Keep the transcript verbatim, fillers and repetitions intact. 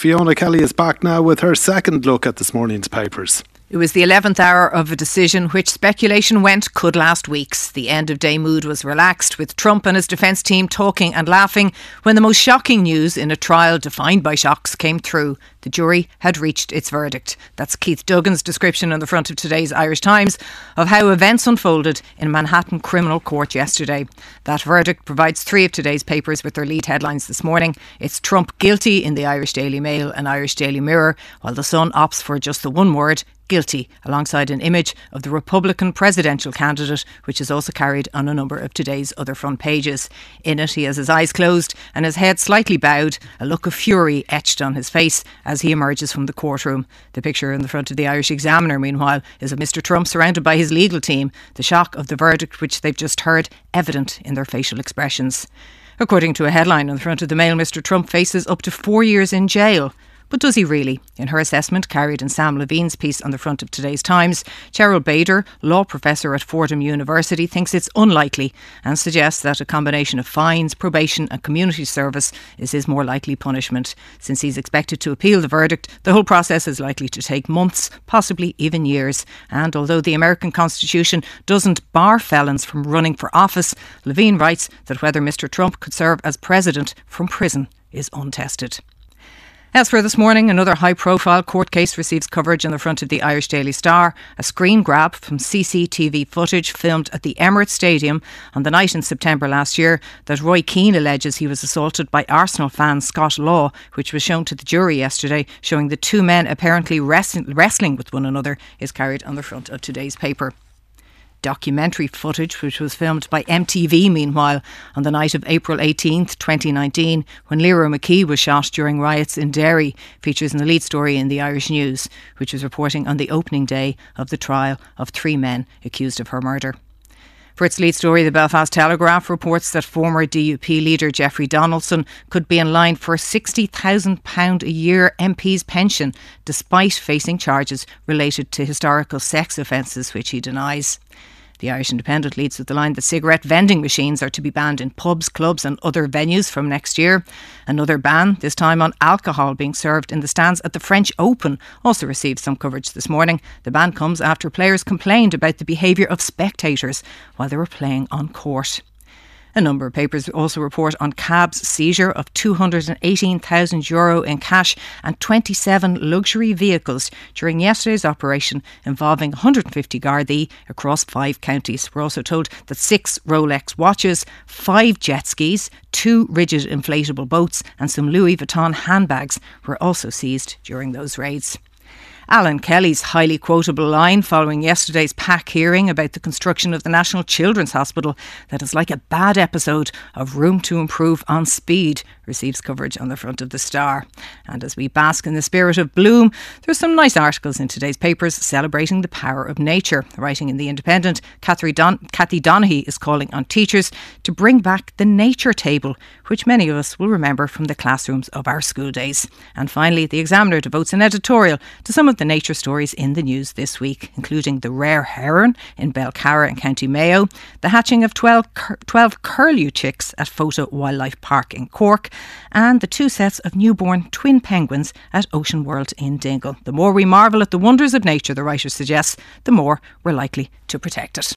Fiona Kelly is back now with her second look at this morning's papers. It was the eleventh hour of a decision which speculation went could last weeks. The end of day mood was relaxed, with Trump and his defence team talking and laughing when the most shocking news in a trial defined by shocks came through. The jury had reached its verdict. That's Keith Duggan's description on the front of today's Irish Times of how events unfolded in Manhattan Criminal Court yesterday. That verdict provides three of today's papers with their lead headlines this morning. It's Trump guilty in the Irish Daily Mail and Irish Daily Mirror, while The Sun opts for just the one word, guilty, alongside an image of the Republican presidential candidate, which is also carried on a number of today's other front pages. In it, he has his eyes closed and his head slightly bowed, a look of fury etched on his face as he emerges from the courtroom. The picture in the front of the Irish Examiner, meanwhile, is of Mister Trump surrounded by his legal team, the shock of the verdict which they've just heard evident in their facial expressions. According to a headline on the front of the Mail, Mister Trump faces up to four years in jail. But does he really? In her assessment, carried in Sam Levine's piece on the front of today's Times, Cheryl Bader, law professor at Fordham University, thinks it's unlikely and suggests that a combination of fines, probation and community service is his more likely punishment. Since he's expected to appeal the verdict, the whole process is likely to take months, possibly even years. And although the American Constitution doesn't bar felons from running for office, Levine writes that whether Mister Trump could serve as president from prison is untested. Elsewhere this morning, another high-profile court case receives coverage on the front of the Irish Daily Star. A screen grab from C C T V footage filmed at the Emirates Stadium on the night in September last year that Roy Keane alleges he was assaulted by Arsenal fan Scott Law, which was shown to the jury yesterday, showing the two men apparently wrestling, wrestling with one another, is carried on the front of today's paper. Documentary footage, which was filmed by M T V meanwhile on the night of April eighteenth, twenty nineteen, when Lero McKee was shot during riots in Derry, features in the lead story in the Irish News, which was reporting on the opening day of the trial of three men accused of her murder. For its lead story, the Belfast Telegraph reports that former D U P leader Jeffrey Donaldson could be in line for a sixty thousand pounds a year M P's pension, despite facing charges related to historical sex offences, which he denies. The Irish Independent leads with the line that cigarette vending machines are to be banned in pubs, clubs and other venues from next year. Another ban, this time on alcohol being served in the stands at the French Open, also received some coverage this morning. The ban comes after players complained about the behaviour of spectators while they were playing on court. A number of papers also report on C A B's seizure of two hundred eighteen thousand euro in cash and twenty-seven luxury vehicles during yesterday's operation involving one hundred fifty Gardaí across five counties. We're also told that six Rolex watches, five jet skis, two rigid inflatable boats and some Louis Vuitton handbags were also seized during those raids. Alan Kelly's highly quotable line following yesterday's P A C hearing about the construction of the National Children's Hospital that is like a bad episode of Room to Improve on speed receives coverage on the front of the Star. And as we bask in the spirit of bloom, there's some nice articles in today's papers celebrating the power of nature. Writing in The Independent, Cathy Don- Cathy Donaghy is calling on teachers to bring back the nature table, which many of us will remember from the classrooms of our school days. And finally, The Examiner devotes an editorial to some of the nature stories in the news this week, including the rare heron in Belcarra in County Mayo, the hatching of twelve, cur- twelve curlew chicks at Fota Wildlife Park in Cork, and the two sets of newborn twin penguins at Ocean World in Dingle. The more we marvel at the wonders of nature, the writer suggests, the more we're likely to protect it.